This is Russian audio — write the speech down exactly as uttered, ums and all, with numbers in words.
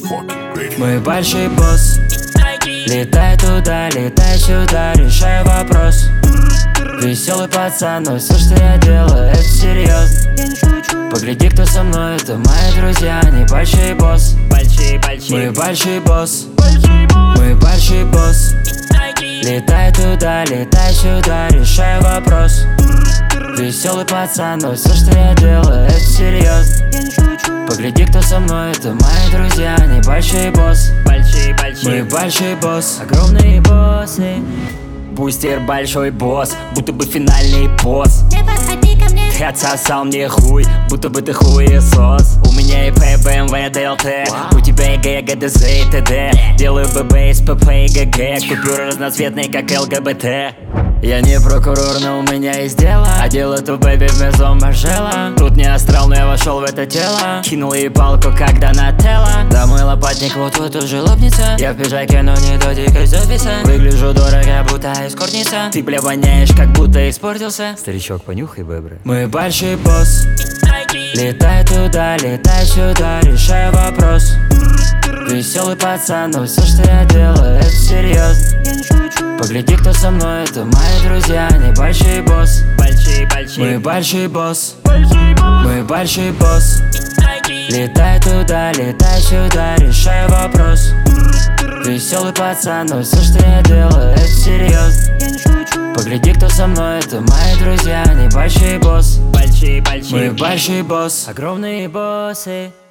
Мы большой босс. Летай туда, летай сюда, решай вопрос. Веселый пацан, но все, что я делаю, это серьезно. Погляди, кто со мной, это мои друзья, они большой босс. Мы большой босс. Мы большой босс. Летай туда, летай сюда, решай вопрос. Веселый пацан, но все, что я делаю, это серьезно. Погляди, кто со мной, это мои друзья, они большой босс. Мы большой босс. Огромные боссы. Бустер большой босс, будто бы финальный босс. Не подходи ко мне. Ты отсосал мне хуй, будто бы ты хуесос. У меня ИП, БМВ, ДЛТ, у тебя ИГ, ГДЗ и ТД. Делаю ББ, СПП и ГГ, купюры разноцветные, как ЛГБТ. Я не прокурор, но у меня есть дело, а дело то бэби в мезо Маржела. Тут не астрал, но я вошел в это тело. Кинул ей палку, когда Нателла. Да мой лопатник вот-вот уже лопнется. Я в пиджаке, но не додик из офиса. Выгляжу дорого, будто эскортница. Ты, бля, воняешь, как будто испортился. Старичок, понюхай бебры. Мы большой босс. Летай туда, летай сюда, решай вопрос. Веселый пацан, но все, что я делаю, это серьезно. Погляди, кто со мной, это мои друзья, они большой босс. Мы большой босс. Мы большой босс. Летай туда, летай сюда, решай вопрос. Веселый пацан, но все, что я делаю, это серьезно. Погляди, кто со мной, это мои друзья, они большой босс. Мы большой босс. Огромные боссы.